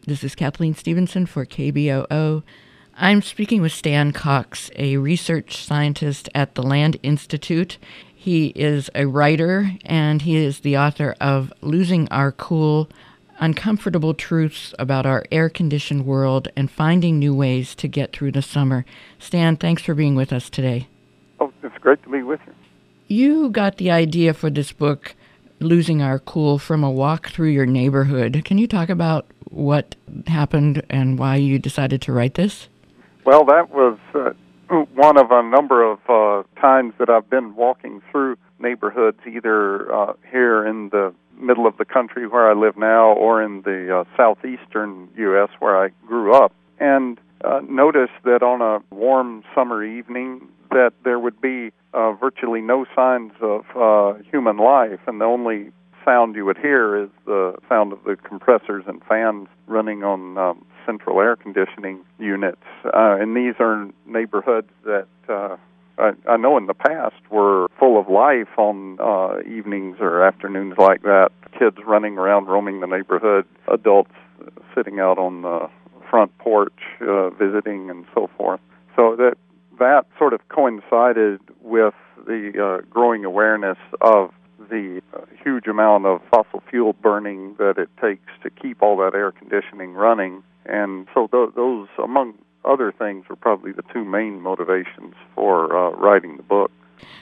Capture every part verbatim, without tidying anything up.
This is Kathleen Stevenson for K B O O. I'm speaking with Stan Cox, a research scientist at the Land Institute. He is a writer, and he is the author of Losing Our Cool, Uncomfortable Truths About Our Air-Conditioned World and Finding New Ways to Get Through the Summer. Stan, thanks for being with us today. Oh, it's great to be with you. You got the idea for this book, Losing Our Cool, from a walk through your neighborhood. Can you talk about what happened and why you decided to write this? Well, that was uh, one of a number of uh, times that I've been walking through neighborhoods, either uh, here in the middle of the country where I live now or in the uh, southeastern U S where I grew up, and uh, noticed that on a warm summer evening that there would be uh, virtually no signs of uh, human life, and the only sound you would hear is the sound of the compressors and fans running on um, central air conditioning units. Uh, and these are neighborhoods that uh, I, I know in the past were full of life on uh, evenings or afternoons like that. Kids running around, roaming the neighborhood, adults sitting out on the front porch, uh, visiting, and so forth. So that that sort of coincided with the uh, growing awareness of the uh, huge amount of fossil fuel burning that it takes to keep all that air conditioning running. And so th- those, among other things, were probably the two main motivations for uh, writing the book.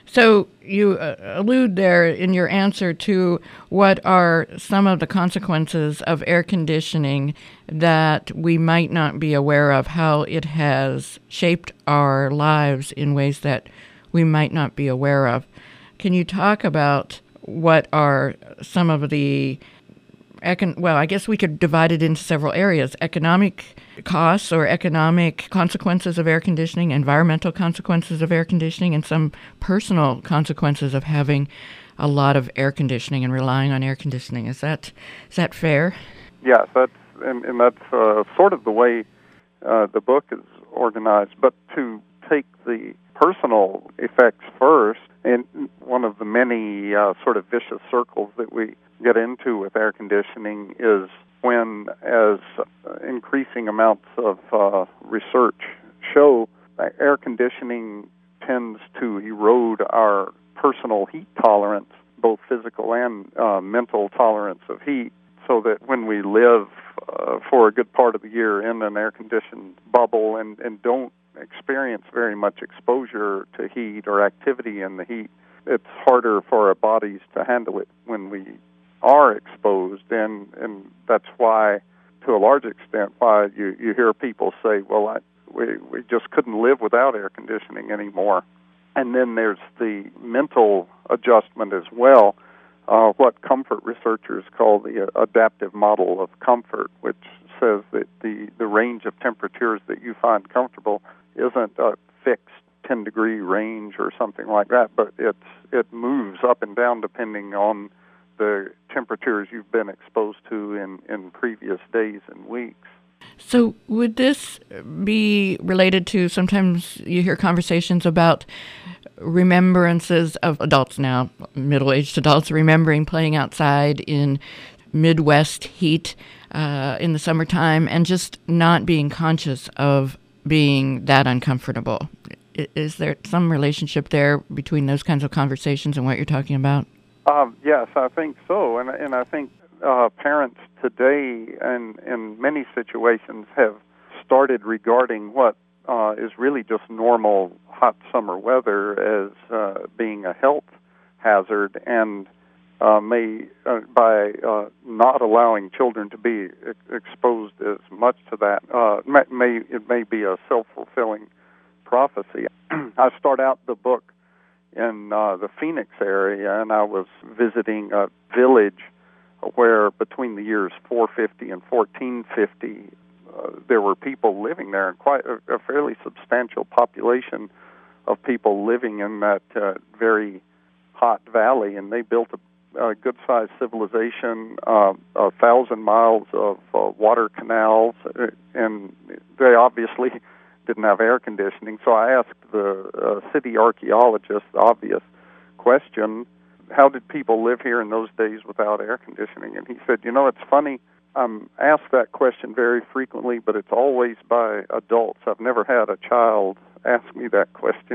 So you uh, allude there in your answer to what are some of the consequences of air conditioning that we might not be aware of, how it has shaped our lives in ways that we might not be aware of. Can you talk about what are some of the, econ- well, I guess we could divide it into several areas: economic costs or economic consequences of air conditioning, environmental consequences of air conditioning, and some personal consequences of having a lot of air conditioning and relying on air conditioning. Is that is that fair? Yes, that's and, and that's uh, sort of the way uh, the book is organized. But to take the personal effects first, and one of the many uh, sort of vicious circles that we get into with air conditioning is when, as increasing amounts of uh, research show, air conditioning tends to erode our personal heat tolerance, both physical and uh, mental tolerance of heat, so that when we live uh, for a good part of the year in an air-conditioned bubble and, and don't experience very much exposure to heat or activity in the heat, it's harder for our bodies to handle it when we are exposed, and, and that's why, to a large extent, why you, you hear people say, well, I, we, we just couldn't live without air conditioning anymore. And then there's the mental adjustment as well, uh, what comfort researchers call the adaptive model of comfort, which says that the, the range of temperatures that you find comfortable isn't a fixed ten-degree range or something like that, but it's it moves up and down depending on the temperatures you've been exposed to in, in previous days and weeks. So would this be related to, sometimes you hear conversations about remembrances of adults now, middle-aged adults, remembering playing outside in Midwest heat uh, in the summertime and just not being conscious of being that uncomfortable? Is there some relationship there between those kinds of conversations and what you're talking about? Um, yes, I think so, and and I think uh, parents today, and in many situations, have started regarding what uh, is really just normal hot summer weather as uh, being a health hazard, and uh, may uh, by uh, not allowing children to be ex- exposed as much to that, uh, may, may it may be a self-fulfilling prophecy. I start out the book in uh, the Phoenix area, and I was visiting a village where between the years four fifty and fourteen fifty, uh, there were people living there, and quite a, a fairly substantial population of people living in that uh, very hot valley, and they built a, a good-sized civilization, uh, a thousand miles of uh, water canals, and they obviously didn't have air conditioning. So I asked the uh, city archaeologist the obvious question, how did people live here in those days without air conditioning? And he said, you know, it's funny, I'm asked that question very frequently, but it's always by adults. I've never had a child ask me that question.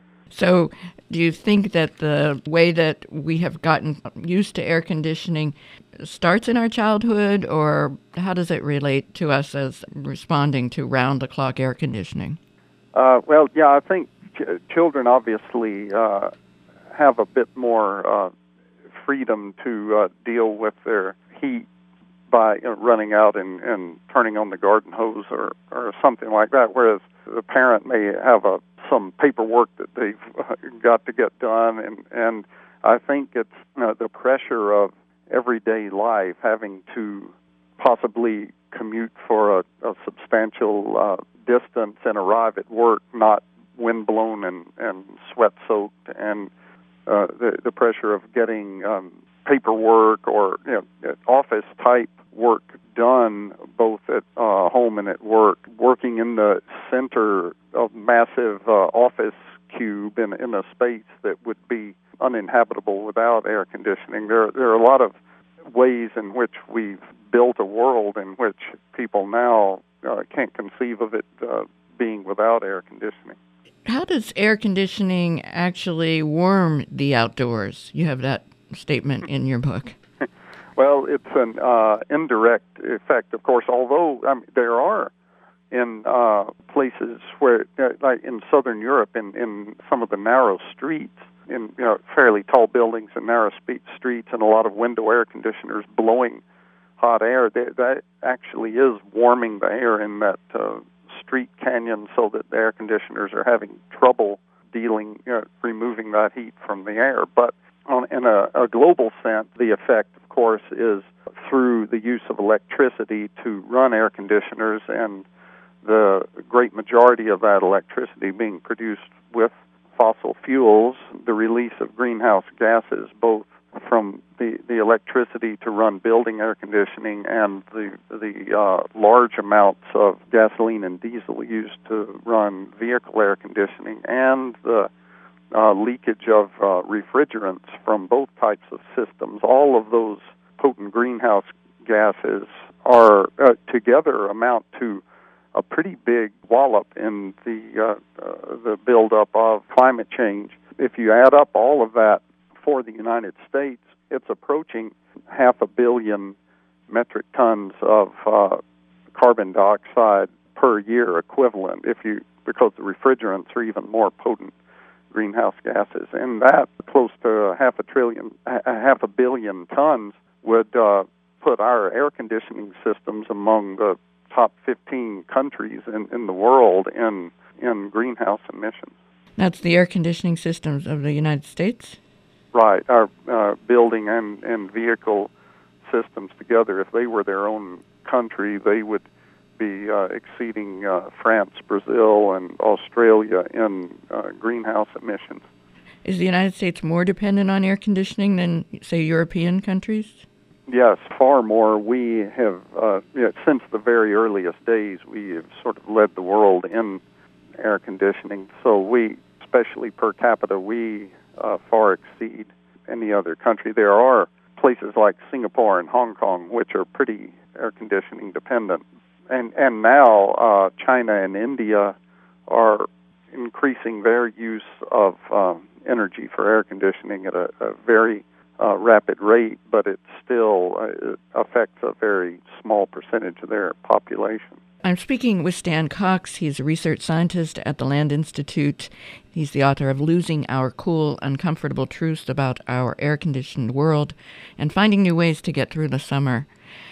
So do you think that the way that we have gotten used to air conditioning starts in our childhood, or how does it relate to us as responding to round-the-clock air conditioning? Uh, well, yeah, I think ch- children obviously uh, have a bit more uh, freedom to uh, deal with their heat by you know, running out and, and turning on the garden hose or, or something like that, whereas the parent may have a some paperwork that they've got to get done, and, and I think it's you know, the pressure of everyday life, having to possibly commute for a, a substantial uh, distance and arrive at work not windblown and, and sweat-soaked, and uh, the, the pressure of getting um, paperwork or you know, office-type work done both at uh, home and at work, working in the center of massive uh, office cube in, in a space that would be uninhabitable without air conditioning. There, there are a lot of ways in which we've built a world in which people now uh, can't conceive of it uh, being without air conditioning. How does air conditioning actually warm the outdoors? You have that statement in your book. Well, it's an uh, indirect effect, of course, although I mean, there are in uh, places where, uh, like in southern Europe, in, in some of the narrow streets, in you know fairly tall buildings and narrow spe- streets and a lot of window air conditioners blowing hot air, they, that actually is warming the air in that uh, street canyon so that the air conditioners are having trouble dealing, you know, removing that heat from the air. But on, in a, a global sense, the effect, of course, is through the use of electricity to run air conditioners, and the great majority of that electricity being produced with fossil fuels, the release of greenhouse gases, both from the, the electricity to run building air conditioning and the the uh, large amounts of gasoline and diesel used to run vehicle air conditioning, and the uh, leakage of uh, refrigerants from both types of systems. All of those potent greenhouse gases are uh, together amount to a pretty big wallop in the uh, uh, the buildup of climate change. If you add up all of that for the United States, it's approaching half a billion metric tons of uh, carbon dioxide per year equivalent. If you because the refrigerants are even more potent greenhouse gases, and that close to half a trillion, half a billion tons would uh, put our air conditioning systems among the top fifteen countries in, in the world in in greenhouse emissions. That's the air conditioning systems of the United States? Right. Our uh, building and, and vehicle systems together, if they were their own country, they would be uh, exceeding uh, France, Brazil, and Australia in uh, greenhouse emissions. Is the United States more dependent on air conditioning than, say, European countries? Yes, far more. We have, uh, you know, since the very earliest days, we have sort of led the world in air conditioning. So we, especially per capita, we uh, far exceed any other country. There are places like Singapore and Hong Kong, which are pretty air conditioning dependent. And, and now uh, China and India are increasing their use of um, energy for air conditioning at a, a very Uh, rapid rate, but it still uh, it affects a very small percentage of their population. I'm speaking with Stan Cox. He's a research scientist at the Land Institute. He's the author of Losing Our Cool, Uncomfortable Truths About Our Air-Conditioned World and Finding New Ways to Get Through the Summer.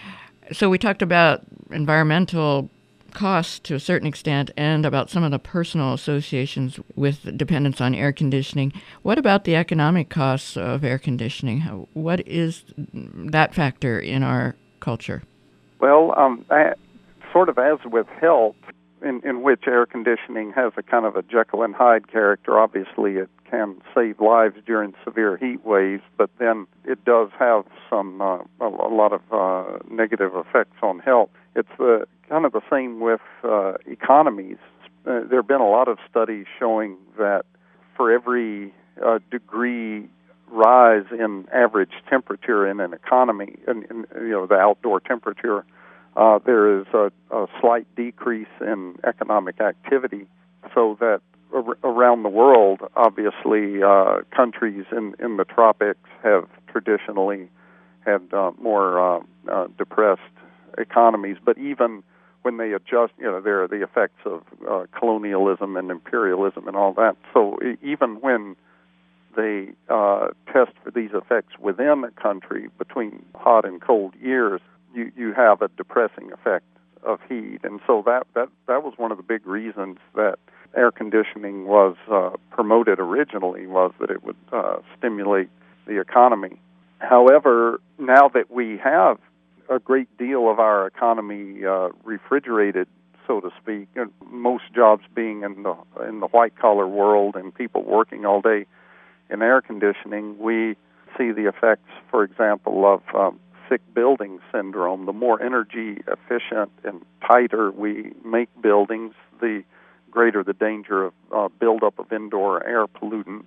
So we talked about environmental costs to a certain extent and about some of the personal associations with dependence on air conditioning. What about the economic costs of air conditioning? How, what is that factor in our culture? Well, um, I, sort of as with health, in, in which air conditioning has a kind of a Jekyll and Hyde character. Obviously, it can save lives during severe heat waves, but then it does have some uh, a, a lot of uh, negative effects on health. It's the kind of the same with uh, economies. Uh, there have been a lot of studies showing that for every uh, degree rise in average temperature in an economy, in, in, you know, the outdoor temperature uh, there is a, a slight decrease in economic activity, so that ar- around the world, obviously, uh, countries in, in the tropics have traditionally had uh, more uh, uh, depressed economies, but even when they adjust, you know, there are the effects of uh, colonialism and imperialism and all that. So e- even when they uh, test for these effects within a country between hot and cold years, you, you have a depressing effect of heat. And so that, that, that was one of the big reasons that air conditioning was uh, promoted originally, was that it would uh, stimulate the economy. However, now that we have a great deal of our economy uh, refrigerated, so to speak, and most jobs being in the in the white-collar world and people working all day in air conditioning, we see the effects, for example, of um, sick building syndrome. The more energy efficient and tighter we make buildings, the greater the danger of uh, buildup of indoor air pollutants.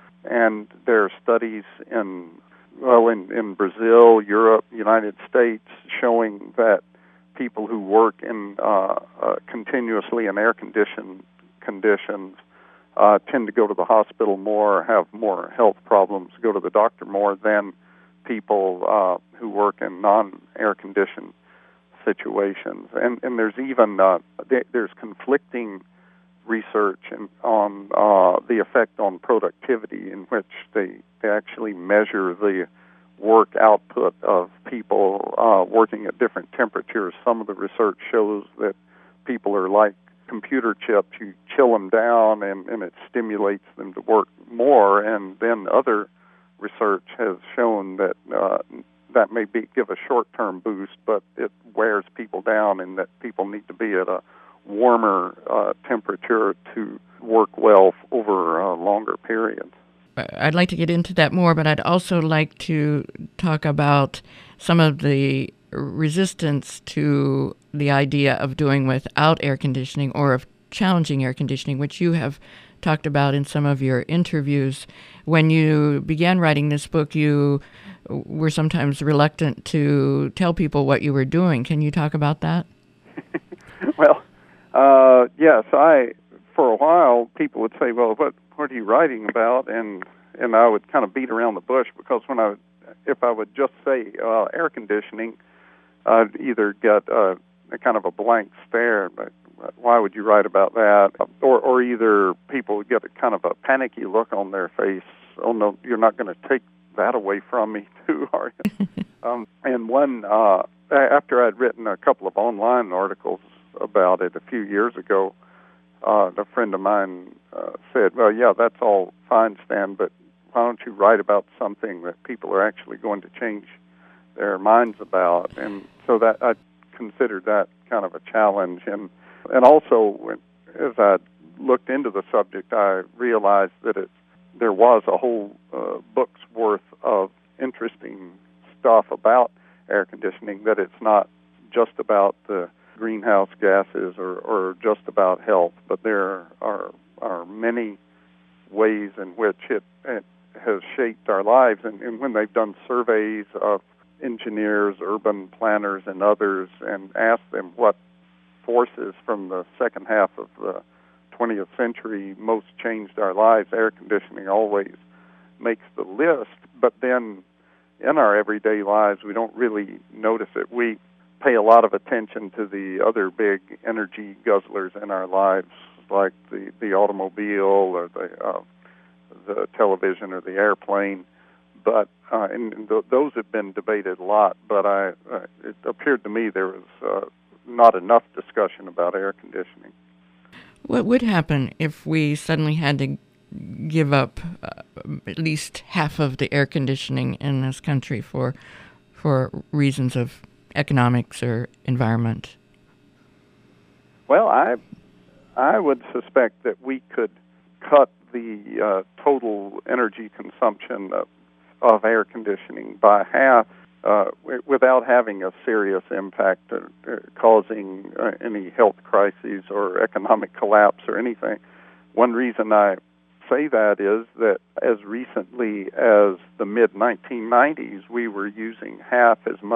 And there are studies in Well, in, in Brazil, Europe, United States, showing that people who work in uh, uh, continuously in air-conditioned conditions uh, tend to go to the hospital more, have more health problems, go to the doctor more than people uh, who work in non-air-conditioned situations. And, and there's even uh, there's conflicting research in, on uh, the effect on productivity, in which they, they actually measure the work output of people uh, working at different temperatures. Some of the research shows that people are like computer chips. You chill them down and, and it stimulates them to work more. And then other research has shown that uh, that may be, give a short-term boost, but it wears people down, and that people need to be at a warmer uh, temperature to work well over uh, longer periods. I'd like to get into that more, but I'd also like to talk about some of the resistance to the idea of doing without air conditioning, or of challenging air conditioning, which you have talked about in some of your interviews. When you began writing this book, you were sometimes reluctant to tell people what you were doing. Can you talk about that? Well, uh, yes, I, for a while, people would say, well, what, what are you writing about? And, and I would kind of beat around the bush, because when I would, if I would just say uh, air conditioning, I'd either get uh, a kind of a blank stare, but why would you write about that? Or, or either people would get a kind of a panicky look on their face. Oh, no, you're not going to take that away from me, too, are you? um, and one, uh, after I'd written a couple of online articles about it a few years ago, uh, a friend of mine uh, said, well, yeah, that's all fine, Stan, but why don't you write about something that people are actually going to change their minds about? And so that I considered that kind of a challenge. And and also, when, as I looked into the subject, I realized that it there was a whole uh, book's worth of interesting stuff about air conditioning, that it's not just about the greenhouse gases or, or just about health, but there are are many ways in which it, it has shaped our lives. And, and when they've done surveys of engineers, urban planners, and others, and asked them what forces from the second half of the twentieth century most changed our lives, air conditioning always makes the list. But then in our everyday lives, we don't really notice it. We pay a lot of attention to the other big energy guzzlers in our lives, like the, the automobile or the uh, the television or the airplane. But uh, and, and th- those have been debated a lot. But I, uh, it appeared to me there was uh, not enough discussion about air conditioning. What would happen if we suddenly had to give up uh, at least half of the air conditioning in this country for for reasons of economics or environment? Well, I I would suspect that we could cut the uh, total energy consumption of, of air conditioning by half uh, w- without having a serious impact or, or causing uh, any health crises or economic collapse or anything. One reason I say that is that as recently as the mid nineteen nineties, we were using half as much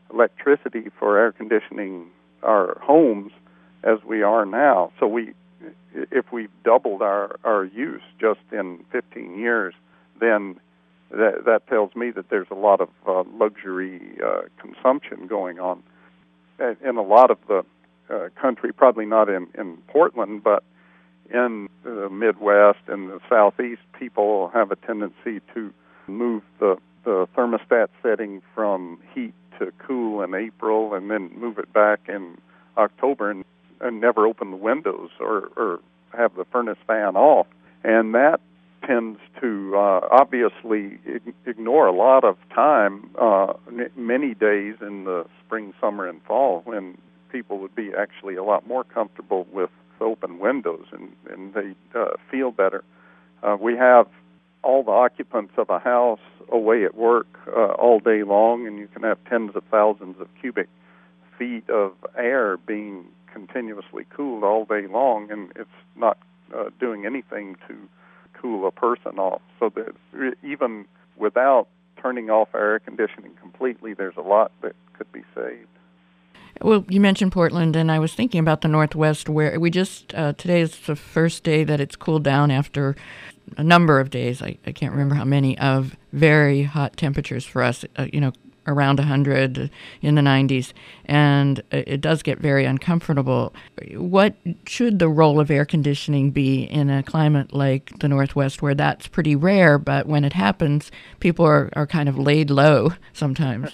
electricity for air conditioning our homes as we are now. So we, if we've doubled our, our use just in fifteen years, then that, that tells me that there's a lot of uh, luxury uh, consumption going on in a lot of the uh, country, probably not in, in Portland, but in the Midwest and the Southeast. People have a tendency to move the, the thermostat setting from heat to cool in April and then move it back in October and, and never open the windows or, or have the furnace fan off. And that tends to uh, obviously ig- ignore a lot of time, uh, n- many days in the spring, summer, and fall when people would be actually a lot more comfortable with open windows and, and they uh, feel better. Uh, we have all the occupants of a house away at work uh, all day long, and you can have tens of thousands of cubic feet of air being continuously cooled all day long, and it's not uh, doing anything to cool a person off. So that even without turning off air conditioning completely, there's a lot that could be saved. Well, you mentioned Portland, and I was thinking about the Northwest, where we just, uh, today is the first day that it's cooled down after a number of days, I, I can't remember how many, of very hot temperatures for us, uh, you know, around one hundred in the nineties, and it does get very uncomfortable. What should the role of air conditioning be in a climate like the Northwest, where that's pretty rare, but when it happens, people are, are kind of laid low sometimes?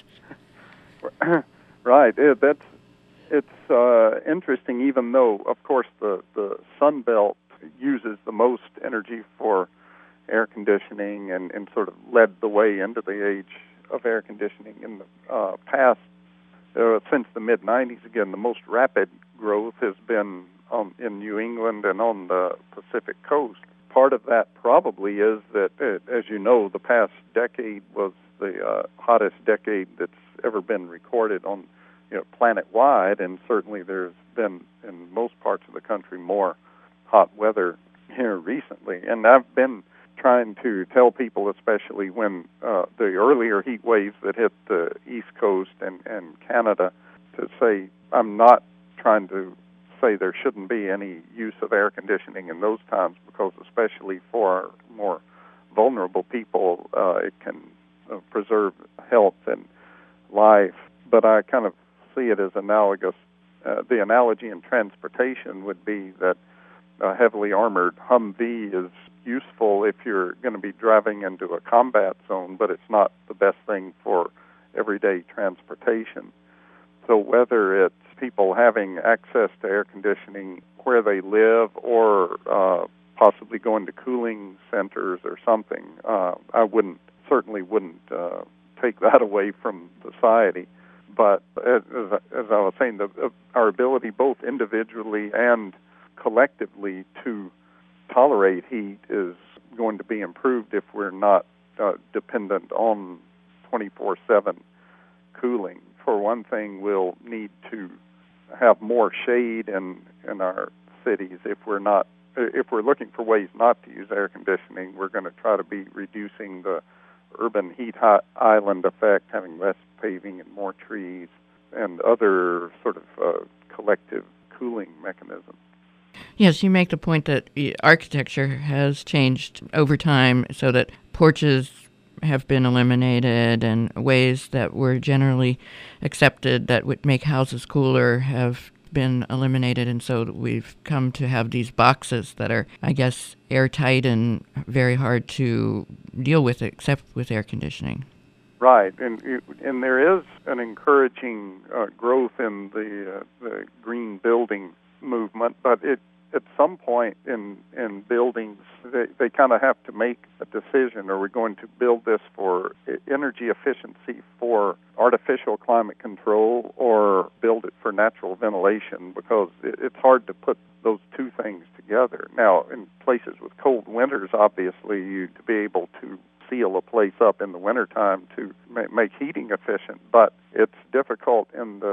Right. It, that's it's uh, interesting, even though, of course, the, the Sun Belt uses the most energy for air conditioning and, and sort of led the way into the age of air conditioning in the uh, past. Uh, since the mid nineties, again, the most rapid growth has been um, in New England and on the Pacific coast. Part of that probably is that, uh, as you know, the past decade was the uh, hottest decade that's ever been recorded on, you know, planet-wide, and certainly there's been, in most parts of the country, more hot weather here recently. And I've been trying to tell people, especially when uh, the earlier heat waves that hit the East Coast and, and Canada, to say I'm not trying to say there shouldn't be any use of air conditioning in those times, because especially for more vulnerable people, uh, it can uh, preserve health and life. But I kind of see it as analogous. Uh, the analogy in transportation would be that a heavily armored Humvee is useful if you're going to be driving into a combat zone, but it's not the best thing for everyday transportation. So whether it's people having access to air conditioning where they live or uh, possibly going to cooling centers or something, uh, I wouldn't certainly wouldn't uh, take that away from society. But as, as I was saying, the, our ability both individually and collectively to tolerate heat is going to be improved if we're not uh, dependent on twenty-four seven cooling. For one thing, we'll need to have more shade in in our cities. If we're not, if we're looking for ways not to use air conditioning, we're going to try to be reducing the urban heat island effect, having less paving and more trees, and other sort of uh, collective cooling mechanisms. Yes, you make the point that architecture has changed over time so that porches have been eliminated and ways that were generally accepted that would make houses cooler have been eliminated, and so we've come to have these boxes that are, I guess, airtight and very hard to deal with except with air conditioning. Right, and and there is an encouraging uh, growth in the uh, the green building movement, but it at some point in in buildings they, they kind of have to make a decision: are we going to build this for energy efficiency for artificial climate control, or build it for natural ventilation? Because it, it's hard to put those two things together. Now, in places with cold winters, obviously, you to be able to seal a place up in the wintertime to make heating efficient, but it's difficult in the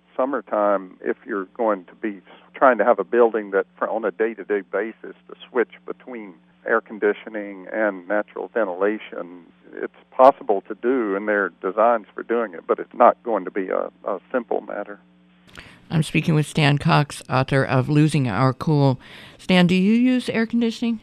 summertime, if you're going to be trying to have a building that, for, on a day-to-day basis, to switch between air conditioning and natural ventilation, it's possible to do, and there are designs for doing it, but it's not going to be a, a simple matter. I'm speaking with Stan Cox, author of Losing Our Cool. Stan, do you use air conditioning?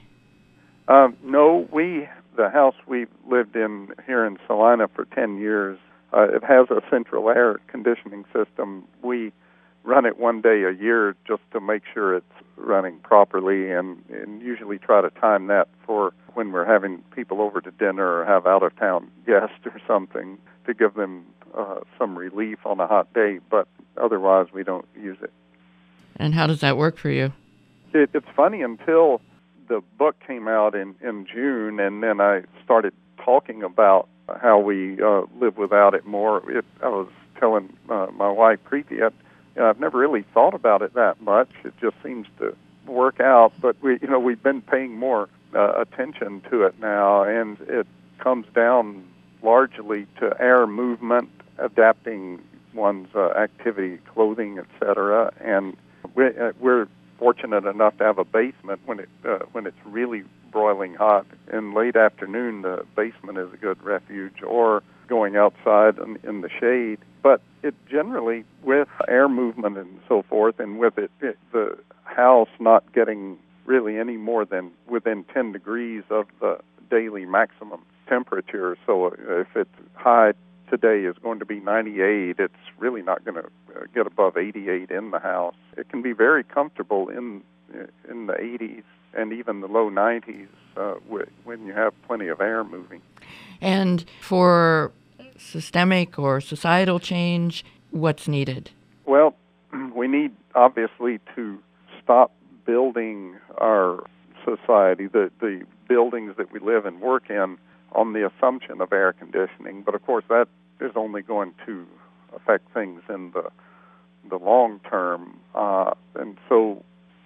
Um, no, we, the house we've lived in here in Salina for ten years, uh, it has a central air conditioning system. We run it one day a year just to make sure it's running properly, and, and usually try to time that for when we're having people over to dinner or have out-of-town guests or something to give them uh, some relief on a hot day, but otherwise we don't use it. And how does that work for you? It, it's funny, until the book came out in, in June, and then I started talking about how we uh, live without it more. It, I was telling uh, my wife, Preeti, I, you know, I've never really thought about it that much. It just seems to work out, but we, you know, we've been paying more uh, attention to it now, and it comes down largely to air movement, adapting one's uh, activity, clothing, et cetera. And we're, uh, we're fortunate enough to have a basement when it uh, when it's really broiling hot. In late afternoon, the basement is a good refuge, or going outside in, in the shade. But it generally, with air movement and so forth, and with it, it the house not getting really any more than within ten degrees of the daily maximum temperature. So if it's high today is going to be ninety-eight, it's really not going to get above eighty-eight in the house. It can be very comfortable in in the eighties and even the low nineties uh, when you have plenty of air moving. And for systemic or societal change, what's needed? Well, we need, obviously, to stop building our society, the, the buildings that we live and work in, on the assumption of air conditioning. But, of course, that is only going to affect things in the the long term. Uh, and so,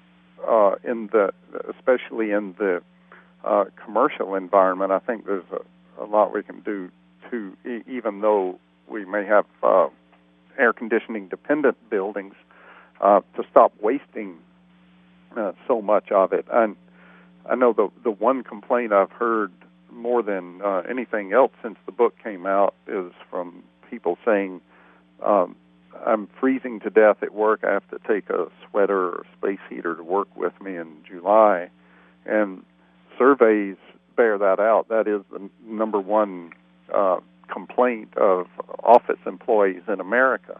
uh, in the especially in the uh, commercial environment, I think there's a, a lot we can do to, e- even though we may have uh, air conditioning dependent buildings, uh, to stop wasting uh, so much of it. And I know the the one complaint I've heard more than uh, anything else since the book came out is from people saying, um, I'm freezing to death at work. I have to take a sweater or space heater to work with me in July. And surveys bear that out. That is the number one uh, complaint of office employees in America.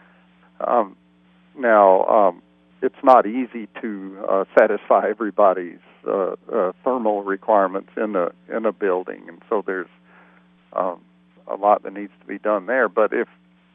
Um, now, um, it's not easy to uh, satisfy everybody's uh, uh, thermal requirements in a in a building, and so there's um, a lot that needs to be done there. But if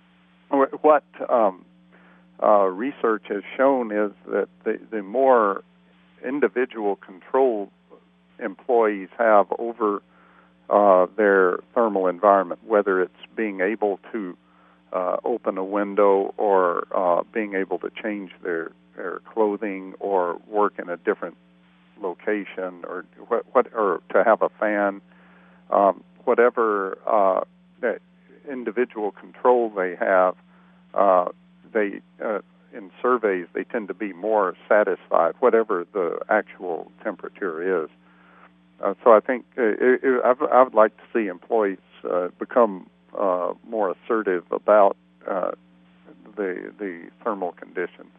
what um, uh, research has shown is that the, the more individual control employees have over uh, their thermal environment, whether it's being able to uh, open a window or uh, being able to change their, their clothing or work in a different location, or what, what or to have a fan, um, whatever uh, that individual control they have, uh, they uh, in surveys they tend to be more satisfied, whatever the actual temperature is. Uh, so I think uh, it, it, I, I would like to see employees uh, become uh, more assertive about uh, the the thermal conditions.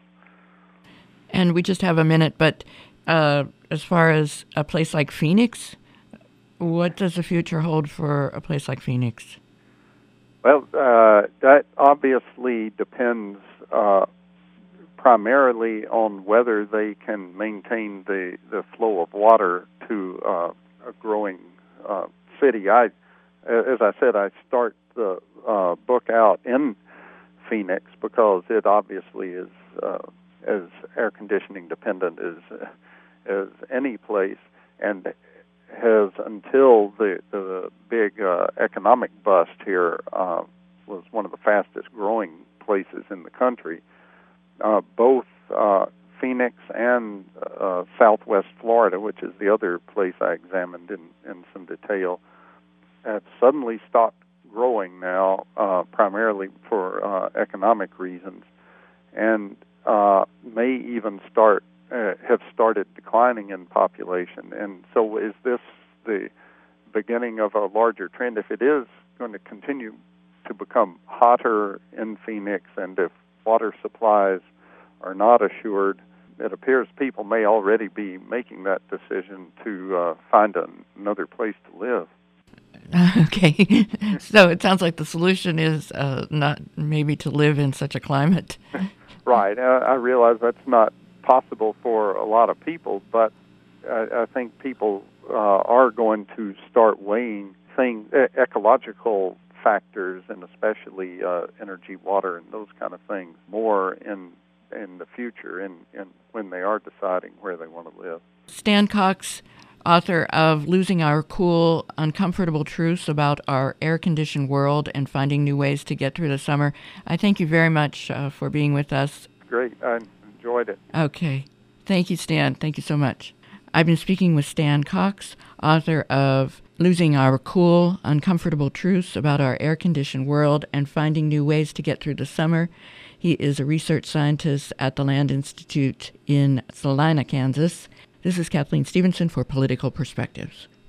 And we just have a minute, but uh, as far as a place like Phoenix, what does the future hold for a place like Phoenix? Well, uh, that obviously depends uh, primarily on whether they can maintain the, the flow of water to uh, a growing uh, city. I, as I said, I start the uh, book out in Phoenix because it obviously is uh, as air conditioning dependent as as any place, and has, until the the big uh, economic bust here, uh, was one of the fastest growing places in the country. Uh, both uh, Phoenix and uh, Southwest Florida, which is the other place I examined in, in some detail, have suddenly stopped growing now, uh, primarily for uh, economic reasons. and uh, may even start uh, have started declining in population. And so, is this the beginning of a larger trend? If it is going to continue to become hotter in Phoenix, and if water supplies are not assured, it appears people may already be making that decision to uh, find an, another place to live. Okay, so it sounds like the solution is uh, not maybe to live in such a climate. Right. Uh, I realize that's not possible for a lot of people, but I, I think people uh, are going to start weighing things, e- ecological factors, and especially uh, energy, water, and those kind of things more in in the future, and, and when they are deciding where they want to live. Stan Cox, author of Losing Our Cool, Uncomfortable Truths About Our Air-Conditioned World and Finding New Ways to Get Through the Summer. I thank you very much uh, for being with us. Great. I enjoyed it. Okay. Thank you, Stan. Thank you so much. I've been speaking with Stan Cox, author of Losing Our Cool, Uncomfortable Truths About Our Air-Conditioned World and Finding New Ways to Get Through the Summer. He is a research scientist at the Land Institute in Salina, Kansas. This is Kathleen Stevenson for Political Perspectives.